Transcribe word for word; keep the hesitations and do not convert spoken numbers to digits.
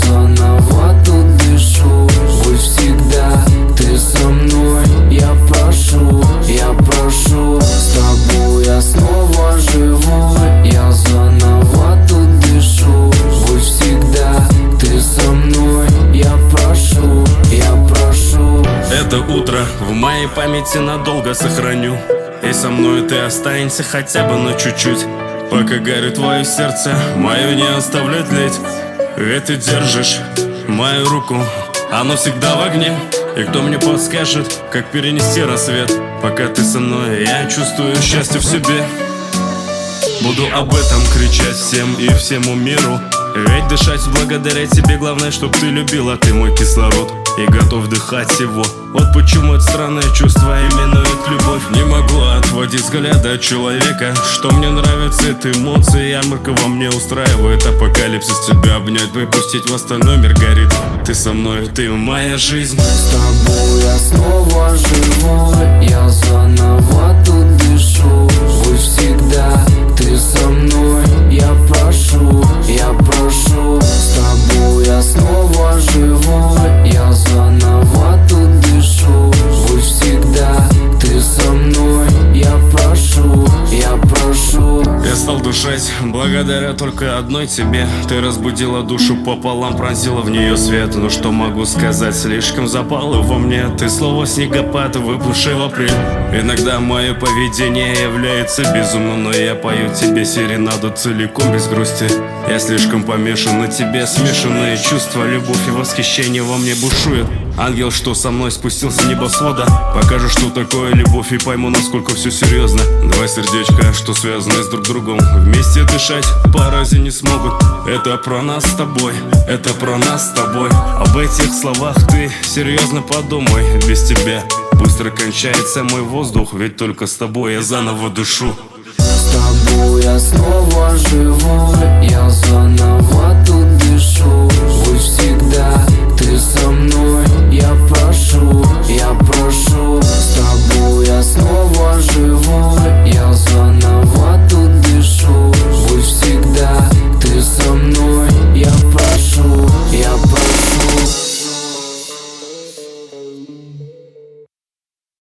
заново тут дышу. Будь всегда ты со мной, я прошу, я прошу. С тобой я снова живу, я заново тут дышу. Будь всегда ты со мной, я прошу, я прошу. Это утро в моей памяти надолго сохраню. И со мной ты останешься хотя бы на чуть-чуть. Пока горит твое сердце, мое не оставляй тлеть. Ведь ты держишь мою руку, оно всегда в огне. И кто мне подскажет, как перенести рассвет? Пока ты со мной, я чувствую счастье в себе. Буду об этом кричать всем и всему миру. Ведь дышать благодаря тебе, главное, чтоб ты любила. Ты мой кислород и готов вдыхать его. Вот почему это странное чувство именует любовь. Не могу отводить взгляда от человека. Что мне нравится, это эмоции, ярмарка во мне устраивает апокалипсис. Тебя обнять, выпустить, в остальной мир горит. Ты со мной, ты моя жизнь. С тобой я снова живу, я заново тут дышу. Будь всегда ты со мной, я прошу, я прошу. С тобой я снова живу, я заново тут дышу. Будь всегда ты со мной, я прошу, я прошу. Я стал дышать благодаря только одной тебе. Ты разбудила душу пополам, пронзила в нее свет. Ну что могу сказать, слишком запало во мне. Ты слово снегопад, выпавший в апрель. Иногда мое поведение является безумным, но я пою тебе серенаду целиком без грусти. Я слишком помешан на тебе, смешанные чувства, любовь и восхищение во мне бушует. Ангел, что со мной спустился с небосвода, покажет, что такое любовь, и пойму, насколько все серьезно. Два сердечка, что связаны с друг другом, вместе дышать по разе не смогут. Это про нас с тобой, это про нас с тобой. Об этих словах ты серьезно подумай. Без тебя быстро кончается мой воздух, ведь только с тобой я заново дышу. С тобой я снова живу, я заново тут дышу. Будь всегда ты со мной, я прошу, я